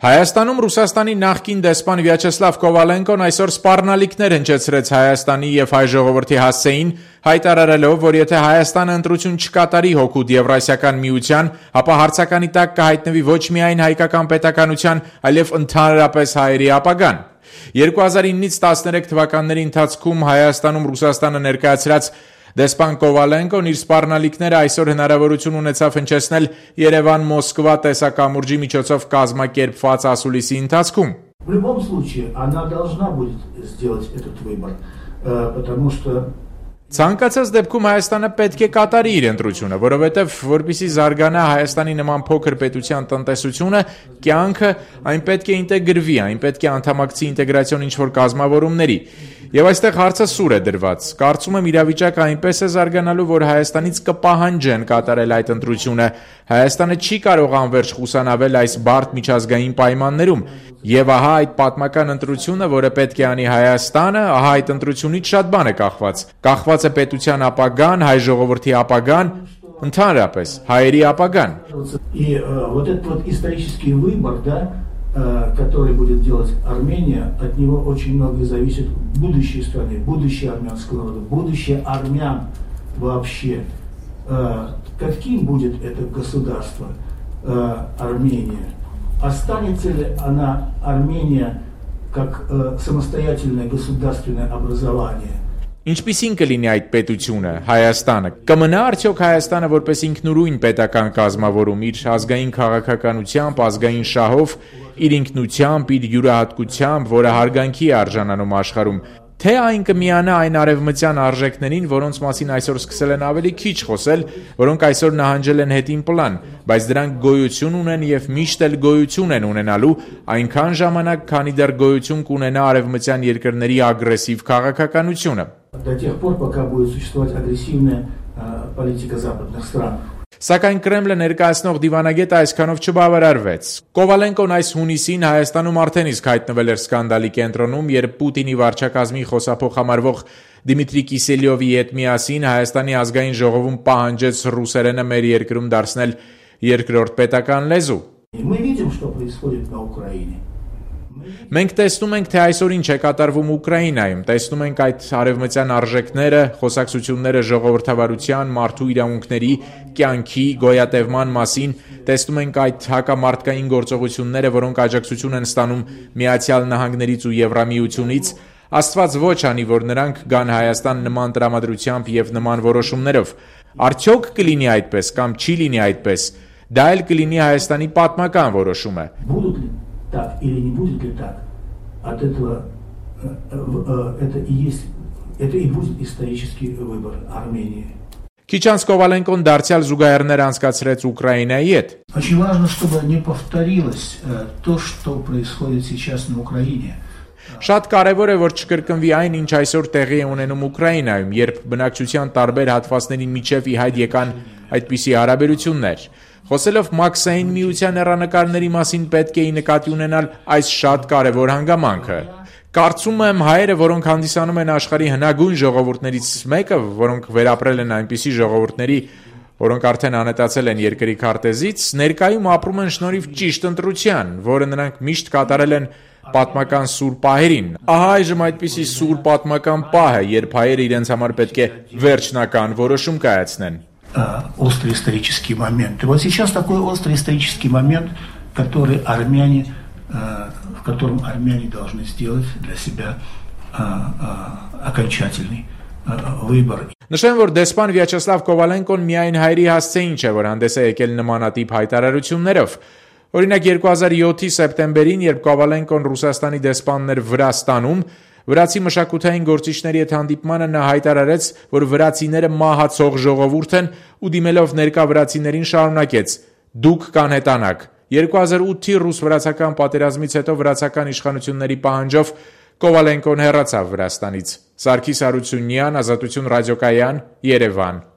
Հայաստանում Ռուսաստանի նախկին դեսպան Վյաչեսլավ Կովալենկոն այսօր սպառնալիքներ հնչեցրեց Հայաստանի և հայ ժողովրդի հասցեին, հայտարարելով, որ եթե Հայաստանը ընտրություն չկատարի հօգուտ Եվրասիական միության, ապա հարցականի տակ կհայտնվի ոչ միայն հայկական պետականության, այլև ընդհանրապես հայերի ապագան։ 2009-ից 13 թվականների ընթացքում Հայաստանում Ռուսաստանը ներկայացրած դեսպան Կովալենկոն իր սպառնալիքները այսօր հնարավորություն ունեցավ հնչեցնել Երևան-Մոսկվա տեսակամուրջի միջոցով կազմակերպված ասուլիսի ընթացքում։ В любом случае, она должна будет сделать этот выбор, потому что Ցանկացած դեպքում Հայաստանը պետք է կատարի իր ընտրությունը, որովհետև որպեսզի զարգանա Հայաստանի նման փոքր պետության տնտեսությունը, կյանքը, այն պետք է ինտեգրվի, այն պետք է անդամակցի ինտեգրացիոն ինչ-որ կազմավորումների։ Եվ այստեղ հարցը սուր է դրված։ Կարծում եմ իրավիճակը այնպես է զարգանալու, որ Հայաստանից կպահանջեն կատարել այդ ընտրությունը։ Հայաստանը չի կարող անվերջ խուսանավել այս բարդ միջազգային պայմաններում։ Եվ ահա այդ պատմական ընտրությունը, որը պետք է անի Հայաստանը, ահա այդ ընտրությունից շատ բան է կախված։ Կախված է պետության ապագան, հայ ժողովրդի ապագան, ընդհանրապես հայերի ապագան։ И вот этот вот исторический выбор, да, который будет делать Армения, от него очень многое зависит будущее страны, будущее армянского народа, будущее армян вообще. Каким будет это государство Армения? Останется ли она, Армения, как самостоятельное государственное образование? Ինչպիսին կլինի այդ պետությունը, Հայաստանը, կմնա արդյոք Հայաստանը որպես ինքնուրույն պետական կազմավորում, իր ազգային քաղաքականությամբ, ազգային շահով, իր ինքնությամբ, իր յուրահատկությամբ, որը հարգանքի է արժանանում աշխարհում, թե այն կմիանա այն արևմտյան արժեքներին, որոնց մասին այսօր սկսել են ավելի քիչ խոսել, որոնք այսօր նահանջել են հետին պլան, բայց դրանք գոյություն ունեն եւ միշտ էլ գոյություն են ունենալու այնքան ժամանակ, քանի դեռ գոյություն կունենա արևմտյան երկրների ագրեսիվ քաղաքականությունը։ До тех пор, пока будет существовать агрессивная политика западных стран. Սակայն Կրեմլը ներկայացնող դիվանագետը այսքանով չբավարարվեց։ Կովալենկոն այս հունիսին Հայաստանում արդեն իսկ հայտնվել էր սկանդալի կենտրոնում, երբ Պուտինի վարչակազմի խոսափող համարվող Դիմիտրի Կիսելյովի հետ միասին Հայաստանի ազգային ժողովում պահանջեց ռուսերենը մեր երկրում դարձնել երկրորդ պետական լեզու։ Мы видим, что происходит на Украине. Մենք տեսնում ենք, թե այսօր ինչ է կատարվում Ուկրաինայում, տեսնում ենք այդ արևմտյան արժեքները, խոսակցությունները ժողովրդավարության, մարդու իրավունքների, կյանքի, գոյատևման մասին, տեսնում ենք այդ հակամարտկային գործողությունները, որոնք աջակցություն են ստանում Միացյալ Նահանգներից ու Եվրամիությունից, Աստված ոչ անի, որ նրանք գան Հայաստան նման տրամադրությամբ եւ նման որոշումներով։ Արդյոք կլինի այդպես կամ չի լինի այդպես, դա էլ կլինի Հայաստանի պատմական որոշումը։ Так или не будет ли так, от этого это и будет исторический выбор Армении. Քիչ անց Կովալենկոն դարձյալ զուգահեռներ անցկացրեց Ուկրաինայի հետ։ Очень важно, чтобы не повторилось то, что происходит сейчас на Украине. Շատ կարևոր է, որ չկրկնվի այն, ինչ այսօր տեղի է ունենում Ուկրաինայում, երբ բնակչության տարբեր հատվածների միջև ի հայտ եկան այդպիսի հարաբերություններ։ Խոսելով Մաքսային միության հեռանկարների մասին պետք է նկատի ունենալ այս շատ կարևոր հանգամանքը։ Կարծում եմ հայերը, որոնք հանդիսանում են աշխարհի հնագույն ժողովուրդներից մեկը, որոնք վերապրել են այնպիսի ժողովուրդների, որոնք արդեն անետացել են երկրի քարտեզից, ներկայում ապրում են շնորհիվ ճիշտ ընտրության, որը նրանք միշտ կատարել են պատմական սուր պահերին։ Ահա այժմ այդպիսի սուր պատմական պահ է, երբ հայերը իրենց համար պետք է վերջնական որոշում կայացնեն։ Острый исторический момент. И вот сейчас такой острый исторический момент, который в котором армяне должны сделать для себя окончательный выбор. Նշեմ, որ դեսպան Վյաչեսլավ Կովալենկոն միայն հայերի հասցեին չէ, որ հանդես է եկել նմանատիպ հայտարարություններով։ Օրինակ 2007-ի սեպտեմբերին, երբ Կովալենկոն Ռուսաստանի դեսպանն էր Վրաստանում, վրացի մշակութային գործիչների հետ հանդիպմանը նա հայտարարեց, որ վրացիները մահացող ժողովուրդ են ու դիմելով ներկա վրացիներին շարունակեց. Դուք կանհետանաք։ 2008-ի ռուս-վրացական պատերազմից հետո վրացական իշխանությունների պահանջով Կովալենկոն հեռացավ Վրաստանից։ Սարգիս Հարությունյան, Ազատություն ռադիոկայան, Երևան։